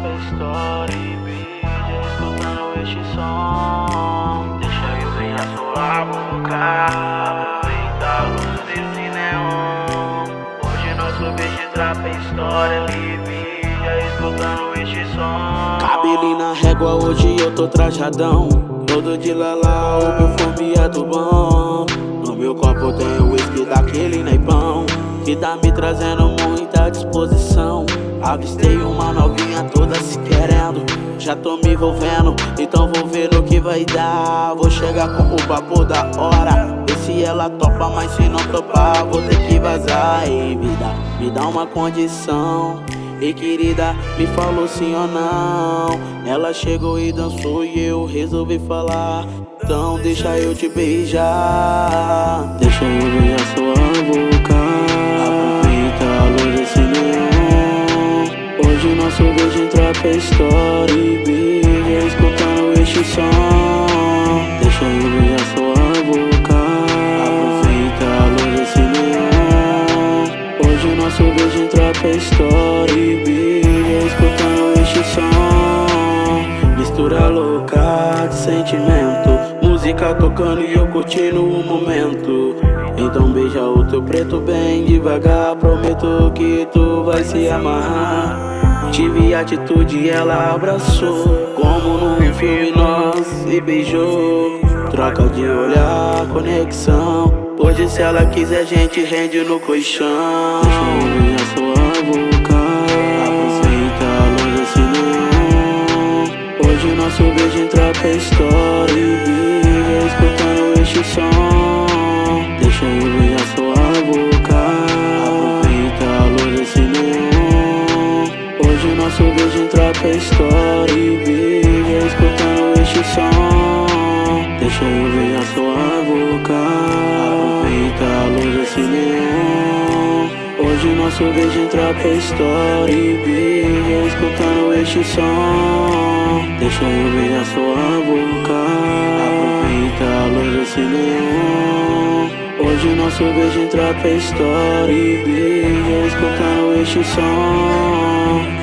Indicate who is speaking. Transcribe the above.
Speaker 1: pra história e vídeo escutando este som. Deixa eu ver a sua boca, aproveita a luz desse neon. Hoje nosso beijo entra pra história e vídeo escutando este som.
Speaker 2: Cabelinho na régua, hoje eu tô trajadão. Todo de lalá, o perfume é do bom. No meu copo tem o whisky daquele naipão que tá me trazendo muita disposição. Avistei uma novinha toda se querendo, já tô me envolvendo, então vou ver no que vai dar. Vou chegar com o papo da hora, ver se ela topa, mas se não topar vou ter que vazar. Ei vida, me dá uma condição. Ei querida, me falou sim ou não. Ela chegou e dançou e eu resolvi falar. Então deixa eu te beijar, deixa eu beijar sua boca, aproveita a luz desse neon. Hoje nosso beijo entra pra história e beijo escutando este som. Deixa eu beijar sua boca, aproveita a luz desse neon. Hoje nosso beijo entra pra história e beijo escutando este som. Mistura louca de sentimento, música tocando e eu curtindo o momento. Então beija o teu preto bem devagar, prometo que tu vai se amarrar. Tive atitude e ela abraçou, como num filme nós se beijou. Troca de olhar, conexão, hoje se ela quiser a gente rende no colchão. Deixa eu beijar sua boca, aproveita a luz desse neon. Hoje nosso beijo entra pra história e beijo escutando este som. Deixa eu beijar sua boca, aproveita a luz desse neon. Hoje nosso beijo entra pra história e beijo escutando este som. Deixa eu beijar sua boca, aproveita a luz desse neon. Hoje nosso beijo entra pra história e beijo escutando este som. Deixa eu beijar sua boca, aproveita a luz desse neon. Hoje nosso beijo entra pra história e beijo escutando este som.